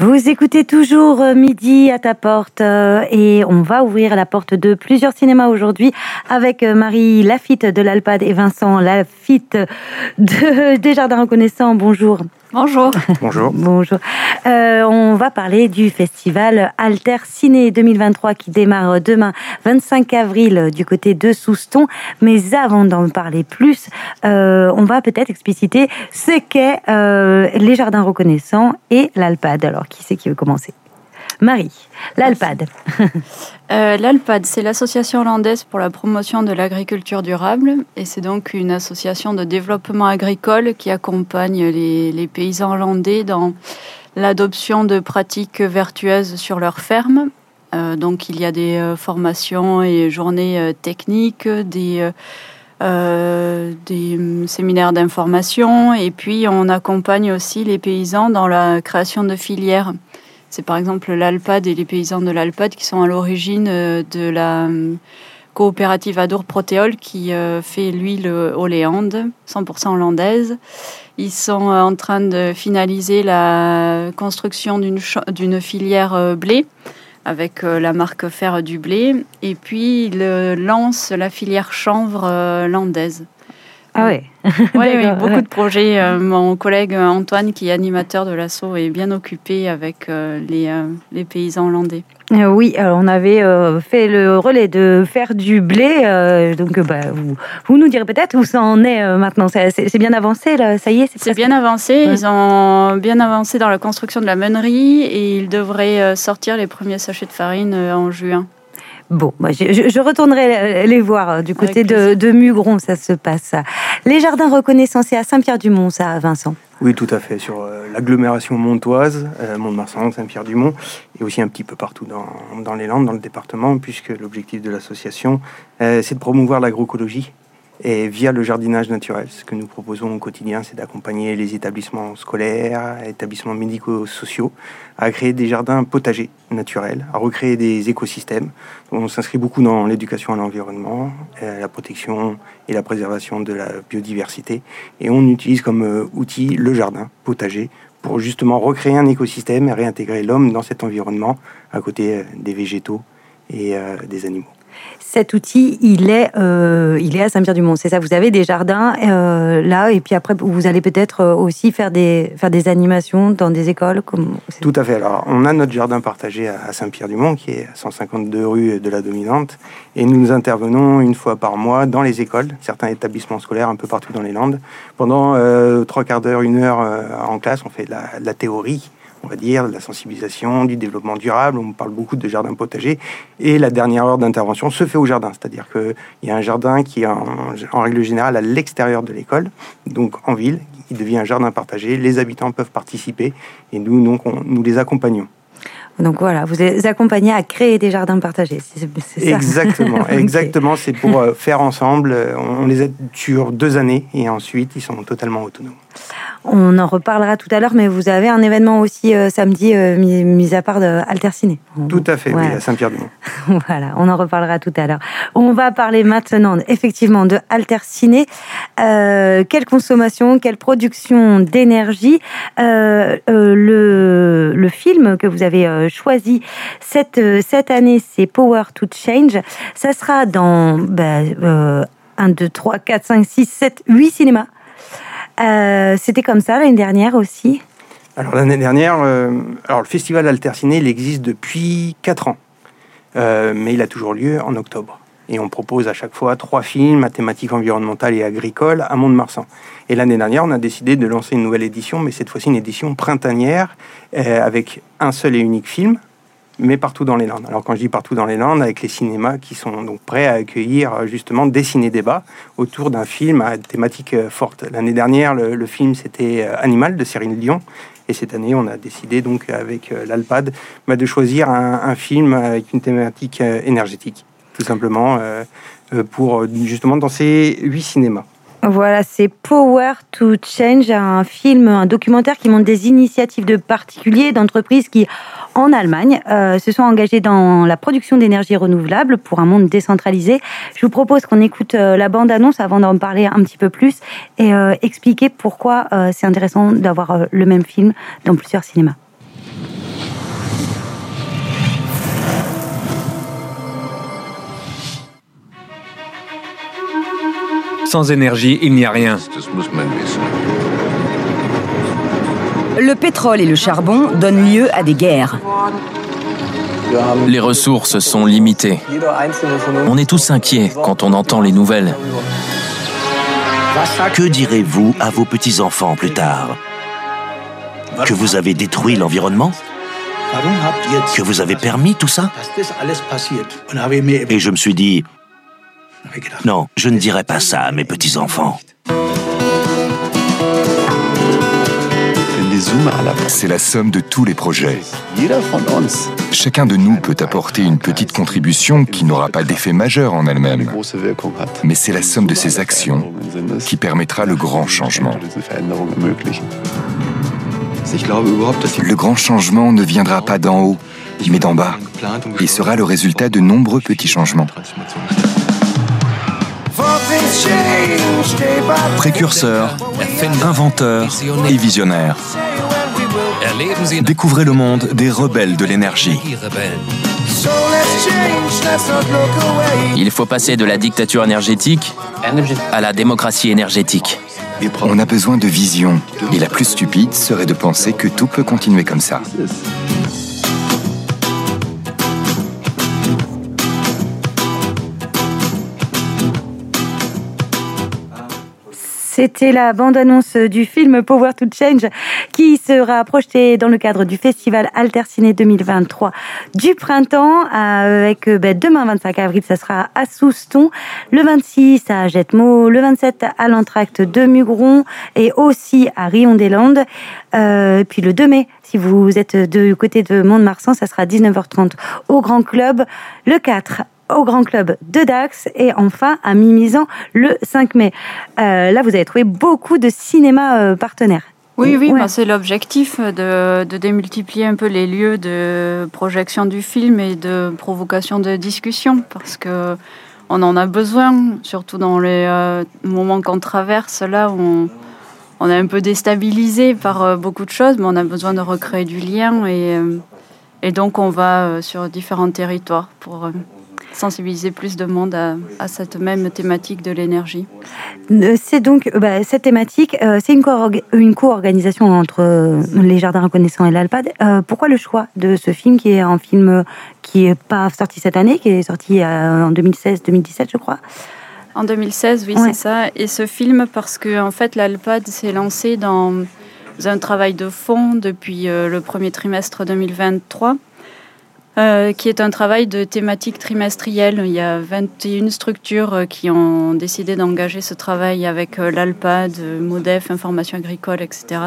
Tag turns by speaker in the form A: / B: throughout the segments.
A: Vous écoutez toujours Midi à ta porte et on va ouvrir la porte de plusieurs cinémas aujourd'hui avec Marie Lafitte de l'Alpad et Vincent Lafitte des Jardins Reconnaissants. Bonjour.
B: Bonjour.
C: Bonjour.
A: Bonjour. On va parler du festival Alter Ciné 2023 qui démarre demain 25 avril du côté de Souston. Mais avant d'en parler plus, on va peut-être expliciter ce qu'est les Jardins Reconnaissants et l'Alpad. Alors, qui c'est qui veut commencer ? Marie, l'Alpad.
B: L'Alpad, c'est l'association hollandaise pour la promotion de l'agriculture durable et c'est donc une association de développement agricole qui accompagne les paysans hollandais dans l'adoption de pratiques vertueuses sur leurs fermes. Donc il y a des formations et journées techniques, des séminaires d'information et puis on accompagne aussi les paysans dans la création de filières. C'est par exemple l'Alpad et les paysans de l'Alpad qui sont à l'origine de la coopérative Adour Protéol qui fait l'huile Holléande, 100% hollandaise. Ils sont en train de finaliser la construction d'une filière blé avec la marque Faire du blé. Et puis, ils lancent la filière chanvre landaise.
A: Ah ouais.
B: Oui, beaucoup de projets. Mon collègue Antoine, qui est animateur de l'asso, est bien occupé avec les paysans hollandais.
A: Oui, on avait fait le relais de Faire du blé. Donc, vous nous direz peut-être où ça en est maintenant. C'est bien avancé, là, ça y est.
B: C'est bien avancé. Ouais. Ils ont bien avancé dans la construction de la meunerie et ils devraient sortir les premiers sachets de farine en juin.
A: Bon, moi, je retournerai les voir du côté de Mugron, ça se passe. Les Jardins Reconnaissants, c'est à Saint-Pierre-du-Mont, ça, Vincent ?
C: Oui, tout à fait, sur l'agglomération montoise, Mont-de-Marsan, Saint-Pierre-du-Mont, et aussi un petit peu partout dans les Landes, dans le département, puisque l'objectif de l'association, c'est de promouvoir l'agroécologie. Et via le jardinage naturel, ce que nous proposons au quotidien, c'est d'accompagner les établissements scolaires, établissements médico-sociaux, à créer des jardins potagers naturels, à recréer des écosystèmes. On s'inscrit beaucoup dans l'éducation à l'environnement, la protection et la préservation de la biodiversité. Et on utilise comme outil le jardin potager pour justement recréer un écosystème et réintégrer l'homme dans cet environnement à côté des végétaux et des animaux.
A: Cet outil, il est à Saint-Pierre-du-Mont, c'est ça. Vous avez des jardins là, et puis après, vous allez peut-être aussi faire des animations dans des écoles.
C: Tout à fait. Alors, on a notre jardin partagé à Saint-Pierre-du-Mont, qui est à 152 rue de la Dominante, et nous intervenons une fois par mois dans les écoles, certains établissements scolaires un peu partout dans les Landes. Pendant 3/4 d'heure, 1 heure en classe, on fait de la théorie, on va dire, de la sensibilisation, du développement durable. On parle beaucoup de jardin potager. Et la dernière heure d'intervention se fait au jardin. C'est-à-dire qu'il y a un jardin qui est en règle générale à l'extérieur de l'école, donc en ville. Il devient un jardin partagé. Les habitants peuvent participer et nous les accompagnons.
A: Donc voilà, vous les accompagnez à créer des jardins partagés, c'est ça ?
C: Exactement,
A: Okay.
C: Exactement. C'est pour faire ensemble. On les aide sur 2 années et ensuite ils sont totalement autonomes.
A: On en reparlera tout à l'heure, mais vous avez un événement aussi samedi, mis à part de Alter Ciné.
C: Tout à fait,
A: voilà.
C: Oui, à Saint-Pierre-du-Mont.
A: Voilà, on en reparlera tout à l'heure. On va parler maintenant, effectivement, de Alter Ciné. Quelle consommation, quelle production d'énergie. Le film que vous avez choisi cette année, c'est Power to Change. Ça sera dans 1, 2, 3, 4, 5, 6, 7, 8 cinémas. C'était comme ça l'année dernière aussi.
C: Alors l'année dernière, le festival Alter Ciné, il existe depuis 4 ans, mais il a toujours lieu en octobre. Et on propose à chaque fois 3 films à thématique environnementale et agricole à Mont-de-Marsan. Et l'année dernière, on a décidé de lancer une nouvelle édition, mais cette fois-ci une édition printanière avec un seul et unique film, mais partout dans les Landes. Alors quand je dis partout dans les Landes, avec les cinémas qui sont donc prêts à accueillir justement des ciné-débats autour d'un film à thématique forte. L'année dernière, le film c'était Animal de Cyril Dion, et cette année on a décidé donc avec l'Alpad de choisir un film avec une thématique énergétique, tout simplement pour justement dans ces 8 cinémas.
A: Voilà, c'est Power to Change, un film, un documentaire qui montre des initiatives de particuliers, d'entreprises qui, en Allemagne, se sont engagés dans la production d'énergie renouvelable pour un monde décentralisé. Je vous propose qu'on écoute la bande-annonce avant d'en parler un petit peu plus et expliquer pourquoi c'est intéressant d'avoir le même film dans plusieurs cinémas.
D: Sans énergie, il n'y a rien.
E: Le pétrole et le charbon donnent lieu à des guerres.
F: Les ressources sont limitées. On est tous inquiets quand on entend les nouvelles.
G: Que direz-vous à vos petits-enfants plus tard? Que vous avez détruit l'environnement? Que vous avez permis tout ça? Et je me suis dit, non, je ne dirai pas ça à mes petits-enfants.
H: C'est la somme de tous les projets. Chacun de nous peut apporter une petite contribution qui n'aura pas d'effet majeur en elle-même. Mais c'est la somme de ces actions qui permettra le grand changement. Le grand changement ne viendra pas d'en haut, mais d'en bas, et sera le résultat de nombreux petits changements.
I: Précurseur, inventeur et visionnaire. Découvrez le monde des rebelles de l'énergie.
F: Il faut passer de la dictature énergétique à la démocratie énergétique.
H: On a besoin de vision, et la plus stupide serait de penser que tout peut continuer comme ça.
A: C'était la bande-annonce du film Power to Change qui sera projeté dans le cadre du festival Alterciné 2023 du printemps avec demain 25 avril, ça sera à Souston, le 26 à Jetmo, le 27 à l'Entracte de Mugron et aussi à Rion-des-Landes. Puis le 2 mai, si vous êtes du côté de Mont-de-Marsan, ça sera 19h30 au Grand Club, le 4 au Grand Club de Dax et enfin à Mimizan le 5 mai. Là, vous avez trouvé beaucoup de cinémas partenaires.
B: Oui,
A: ouais.
B: C'est l'objectif de démultiplier un peu les lieux de projection du film et de provocation de discussion parce que on en a besoin, surtout dans les moments qu'on traverse là où on est un peu déstabilisé par beaucoup de choses, mais on a besoin de recréer du lien et donc on va sur différents territoires pour sensibiliser plus de monde à cette même thématique de l'énergie.
A: C'est donc cette thématique, c'est une co-organisation entre les Jardins Reconnaissants et l'Alpad. Pourquoi le choix de ce film qui est un film qui est pas sorti cette année, qui est sorti en 2016-2017 je crois?
B: En 2016, oui, ouais. C'est ça. Et ce film, parce que en fait, l'Alpad s'est lancé dans un travail de fond depuis le premier trimestre 2023. Qui est un travail de thématique trimestrielle. Il y a 21 structures qui ont décidé d'engager ce travail avec l'Alpad, MODEF, Information agricole, etc.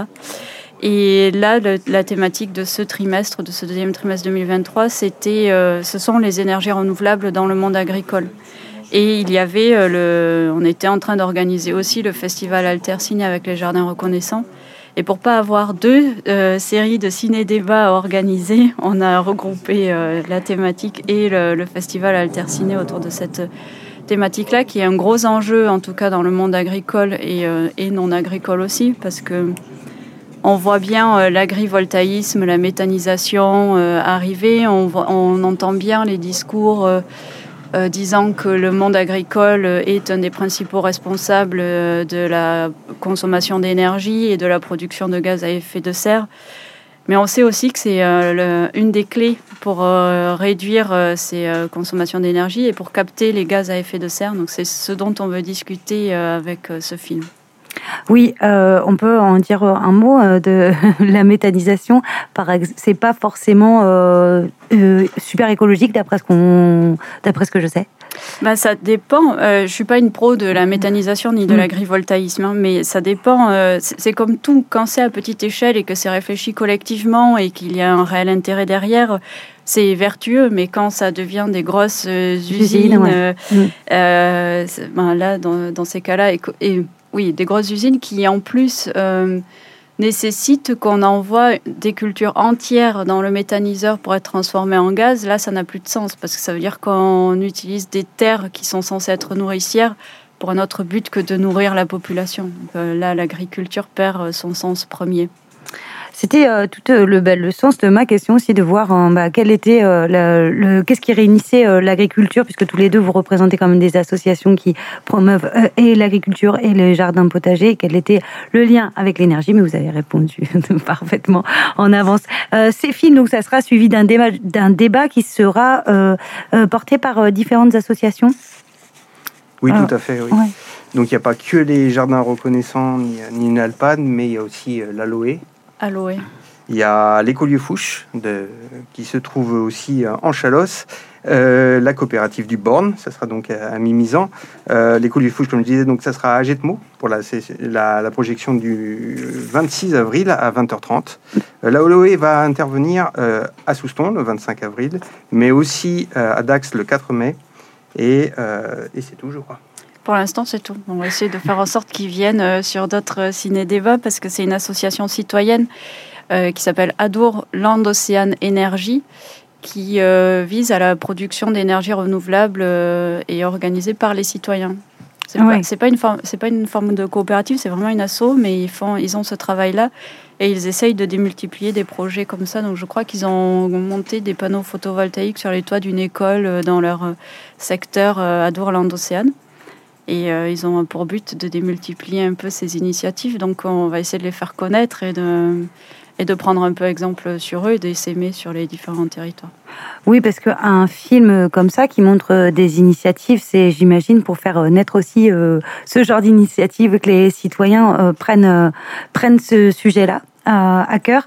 B: Et là, la thématique de ce trimestre, de ce deuxième trimestre 2023, ce sont les énergies renouvelables dans le monde agricole. Et il y avait on était en train d'organiser aussi le festival Alterciné avec les Jardins Reconnaissants. Et pour pas avoir deux séries de ciné-débats organisées, on a regroupé la thématique et le festival Alterciné autour de cette thématique-là, qui est un gros enjeu, en tout cas dans le monde agricole et non agricole aussi, parce que on voit bien l'agrivoltaïsme, la méthanisation arriver, on entend bien les discours disant que le monde agricole est un des principaux responsables de la consommation d'énergie et de la production de gaz à effet de serre. Mais on sait aussi que c'est une des clés pour réduire ces consommations d'énergie et pour capter les gaz à effet de serre. Donc c'est ce dont on veut discuter avec ce film.
A: Oui, on peut en dire un mot de la méthanisation. C'est pas forcément super écologique d'après ce que je sais.
B: Ça dépend. Je suis pas une pro de la méthanisation ni de l'agrivoltaïsme, hein, mais ça dépend. C'est comme tout, quand c'est à petite échelle et que c'est réfléchi collectivement et qu'il y a un réel intérêt derrière, c'est vertueux. Mais quand ça devient des grosses usines, là, dans ces cas-là, oui, des grosses usines qui en plus nécessitent qu'on envoie des cultures entières dans le méthaniseur pour être transformées en gaz. Là, ça n'a plus de sens parce que ça veut dire qu'on utilise des terres qui sont censées être nourricières pour un autre but que de nourrir la population. Donc, là, l'agriculture perd son sens premier.
A: C'était tout le sens de ma question aussi, de voir quel était qu'est-ce qui réunissait l'agriculture, puisque tous les deux vous représentez quand même des associations qui promeuvent et l'agriculture et les jardins potagers, et quel était le lien avec l'énergie, mais vous avez répondu parfaitement en avance. Ces films, donc ça sera suivi d'un débat qui sera porté par différentes associations.
C: Oui, tout à fait, oui.
A: Ouais.
C: Donc il n'y a pas que les jardins reconnaissants ni une alpade, mais il y a aussi l'Aloé.
B: Aloé.
C: Il y a l'écolieu Fouche qui se trouve aussi en Chalosse. La coopérative du Born, ça sera donc à Mimizan. L'écolieu Fouche, comme je disais, donc ça sera à Jetmo pour la projection du 26 avril à 20h30. La Aloé va intervenir à Souston le 25 avril, mais aussi à Dax le 4 mai. Et c'est tout, je crois.
B: Pour l'instant, c'est tout. On va essayer de faire en sorte qu'ils viennent sur d'autres ciné-débats, parce que c'est une association citoyenne qui s'appelle Adour Land Océan Énergie, qui vise à la production d'énergie renouvelable et organisée par les citoyens. C'est pas une forme de coopérative, c'est vraiment une asso, mais ils ont ce travail-là et ils essayent de démultiplier des projets comme ça. Donc je crois qu'ils ont monté des panneaux photovoltaïques sur les toits d'une école dans leur secteur Adour Land Océan. Et ils ont pour but de démultiplier un peu ces initiatives. Donc on va essayer de les faire connaître et de prendre un peu exemple sur eux et de s'aimer sur les différents territoires.
A: Oui, parce qu'un film comme ça qui montre des initiatives, c'est, j'imagine, pour faire naître aussi ce genre d'initiative, que les citoyens prennent ce sujet-là à cœur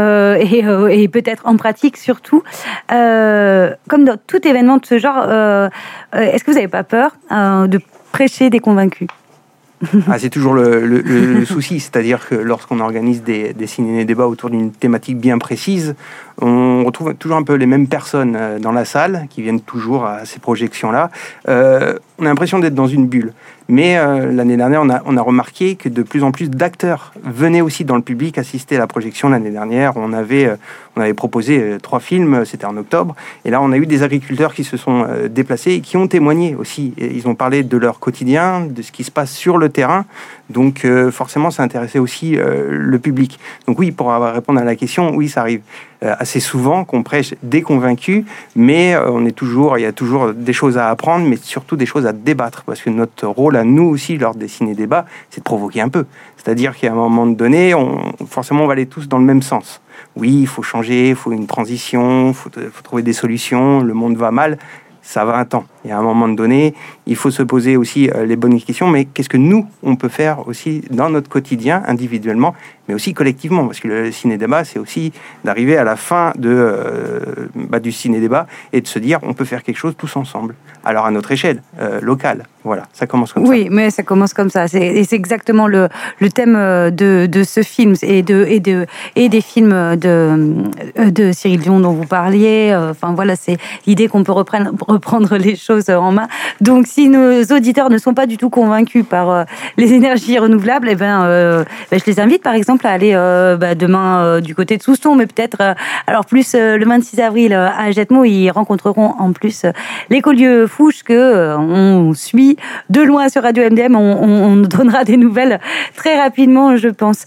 A: et peut-être en pratique surtout. Comme dans tout événement de ce genre, est-ce que vous n'avez pas peur de prêcher des convaincus?
C: C'est toujours le souci, c'est-à-dire que lorsqu'on organise des ciné-débats autour d'une thématique bien précise, on retrouve toujours un peu les mêmes personnes dans la salle qui viennent toujours à ces projections-là. On a l'impression d'être dans une bulle. Mais l'année dernière, on a remarqué que de plus en plus d'acteurs venaient aussi dans le public assister à la projection. L'année dernière, on avait proposé 3 films, c'était en octobre. Et là, on a eu des agriculteurs qui se sont déplacés et qui ont témoigné aussi. Et ils ont parlé de leur quotidien, de ce qui se passe sur le terrain. Donc forcément, ça intéressait aussi le public. Donc oui, pour répondre à la question, oui, ça arrive assez souvent qu'on prêche des convaincus, mais il y a toujours des choses à apprendre, mais surtout des choses à débattre, parce que notre rôle à nous aussi, lors des ciné-débats, c'est de provoquer un peu. C'est-à-dire qu'à un moment donné, forcément, on va aller tous dans le même sens. Oui, il faut changer, il faut une transition, il faut trouver des solutions, le monde va mal, ça va un temps. Et à un moment donné, il faut se poser aussi les bonnes questions, mais qu'est-ce que nous, on peut faire aussi dans notre quotidien, individuellement, mais aussi collectivement, parce que le ciné-débat, c'est aussi d'arriver à la fin du ciné-débat et de se dire, on peut faire quelque chose tous ensemble. Alors à notre échelle, locale. Voilà, ça commence comme ça.
A: Oui, mais ça commence comme ça. C'est exactement le thème de ce film et des films de Cyril Dion dont vous parliez. Enfin voilà, c'est l'idée qu'on peut reprendre les choses en main. Donc si nos auditeurs ne sont pas du tout convaincus par les énergies renouvelables, je les invite par exemple à aller demain du côté de Souston, mais peut-être alors plus le 26 avril à Jetmo, ils rencontreront en plus l'écolieu Fouche que on suit de loin sur Radio MDM. On donnera des nouvelles très rapidement, je pense.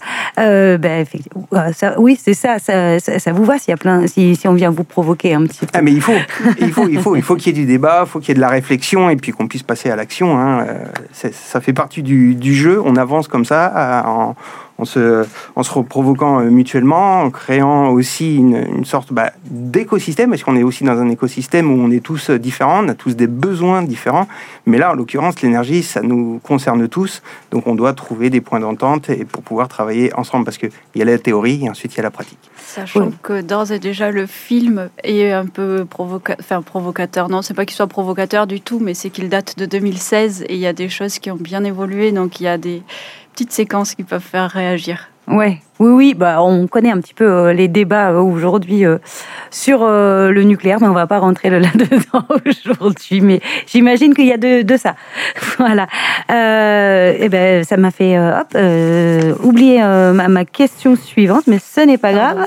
A: Oui, c'est ça vous va s'il y a plein, si on vient vous provoquer un petit peu.
C: Mais il faut qu'il y ait du débat, il faut qu'il y ait de la réflexion et puis qu'on puisse passer à l'action. Ça fait partie du jeu. On avance comme ça en se provoquant mutuellement, en créant aussi une sorte d'écosystème, parce qu'on est aussi dans un écosystème où on est tous différents, on a tous des besoins différents, mais là, en l'occurrence, l'énergie, ça nous concerne tous, donc on doit trouver des points d'entente et pour pouvoir travailler ensemble, parce qu'il y a la théorie et ensuite il y a la pratique.
B: Sachant que d'ores et déjà, le film est un peu provocateur. Non, c'est pas qu'il soit provocateur du tout, mais c'est qu'il date de 2016 et il y a des choses qui ont bien évolué, donc il y a des petites séquences qui peuvent faire réagir.
A: Oui, on connaît un petit peu les débats aujourd'hui sur le nucléaire, mais on va pas rentrer là-dedans aujourd'hui. Mais j'imagine qu'il y a de ça. Voilà. Ça m'a fait oublier ma question suivante, mais ce n'est pas grave.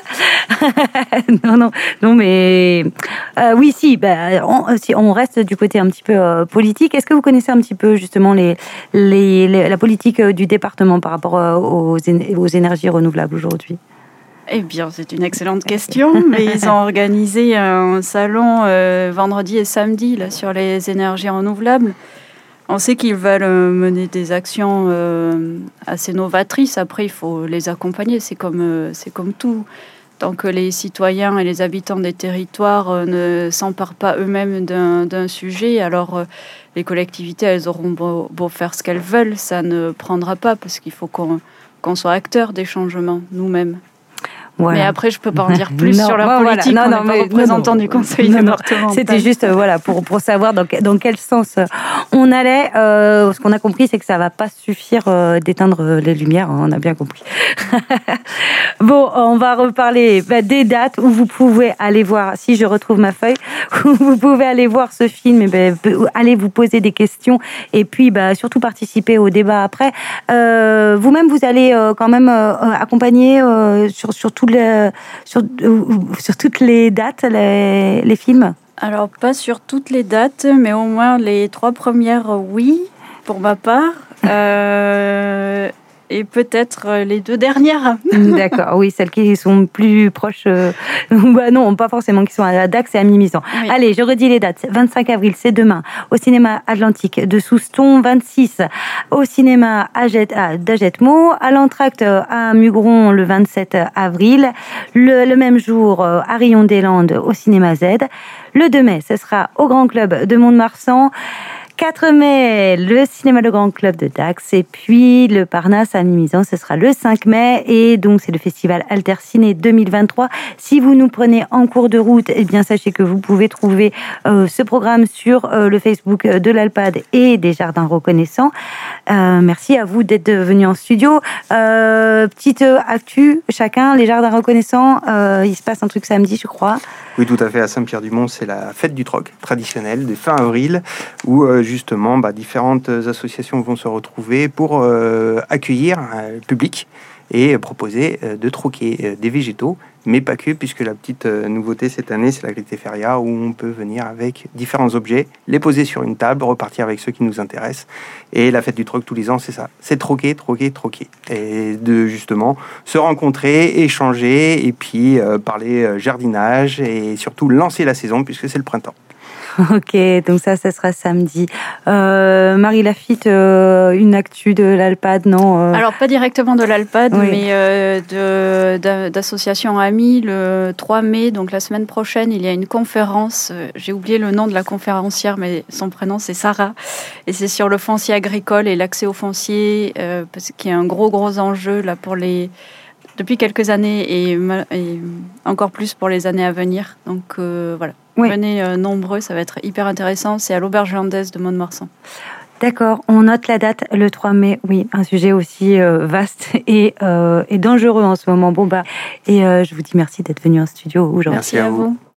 A: non, mais oui, si on reste du côté un petit peu politique. Est-ce que vous connaissez un petit peu justement la politique du département par rapport aux énergies renouvelables aujourd'hui?
B: Eh bien, c'est une excellente question, mais ils ont organisé un salon vendredi et samedi là, sur les énergies renouvelables. On sait qu'ils veulent mener des actions assez novatrices. Après, il faut les accompagner. C'est comme tout. Tant que les citoyens et les habitants des territoires ne s'emparent pas eux-mêmes d'un sujet, alors les collectivités, elles auront beau faire ce qu'elles veulent, ça ne prendra pas parce qu'il faut qu'on soit acteurs des changements nous-mêmes. Voilà. Mais après, je peux pas en dire plus sur leur politique. Voilà. On n'est pas représentant du Conseil départemental.
A: C'était juste pour savoir dans quel sens on allait. Ce qu'on a compris, c'est que ça va pas suffire d'éteindre les lumières. On a bien compris. Bon, on va reparler des dates où vous pouvez aller voir. Si je retrouve ma feuille, où vous pouvez aller voir ce film. Et allez vous poser des questions et puis surtout participer au débat après. Vous-même, vous allez quand même accompagner sur toutes les dates, les films?
B: Alors, pas sur toutes les dates, mais au moins les 3 premières, oui, pour ma part. Et peut-être les 2 dernières.
A: D'accord, oui, celles qui sont plus proches. Non, pas forcément, qui sont à Dax et à Mimizan. Oui. Allez, je redis les dates. 25 avril, c'est demain, au cinéma Atlantique de Souston. 26, au cinéma d'Agetmo. À l'Entracte à Mugron, le 27 avril. Le même jour, à Rion-des-Landes, au cinéma Z. Le 2 mai, ce sera au Grand Club de Mont-de-Marsan. 4 mai, le cinéma Le Grand Club de Dax, et puis le Parnasse à Mimizan, ce sera le 5 mai, et donc c'est le festival Alter Ciné 2023. Si vous nous prenez en cours de route, eh bien sachez que vous pouvez trouver ce programme sur le Facebook de l'Alpad et des Jardins Reconnaissants. Merci à vous d'être venus en studio. Petite actu, chacun, les Jardins Reconnaissants, il se passe un truc samedi, je crois.
C: Oui, tout à fait, à Saint-Pierre-du-Mont, c'est la fête du troc traditionnelle de fin avril, où justement différentes associations vont se retrouver pour accueillir le public et proposer de troquer des végétaux, mais pas que, puisque la petite nouveauté cette année, c'est la Griteferia, où on peut venir avec différents objets, les poser sur une table, repartir avec ceux qui nous intéressent. Et la fête du troc tous les ans, c'est ça, c'est troquer. Et de justement se rencontrer, échanger, et puis parler jardinage, et surtout lancer la saison, puisque c'est le printemps.
A: Ok, donc ça sera samedi. Marie Lafitte, une actu de l'Alpad, non
B: Alors, pas directement de l'Alpad,
A: oui.
B: Mais d'association Amis, le 3 mai, donc la semaine prochaine, il y a une conférence. J'ai oublié le nom de la conférencière, mais son prénom, c'est Sarah. Et c'est sur le foncier agricole et l'accès au foncier, parce qu'il y a un gros enjeu là, depuis quelques années et encore plus pour les années à venir. Donc, voilà. Oui. Venez nombreux, ça va être hyper intéressant. C'est à l'Auberge Landaise de Mont-de-Marsan.
A: D'accord, on note la date, le 3 mai. Oui, un sujet aussi vaste et dangereux en ce moment. Et je vous dis merci d'être venu en studio aujourd'hui.
C: Merci à vous.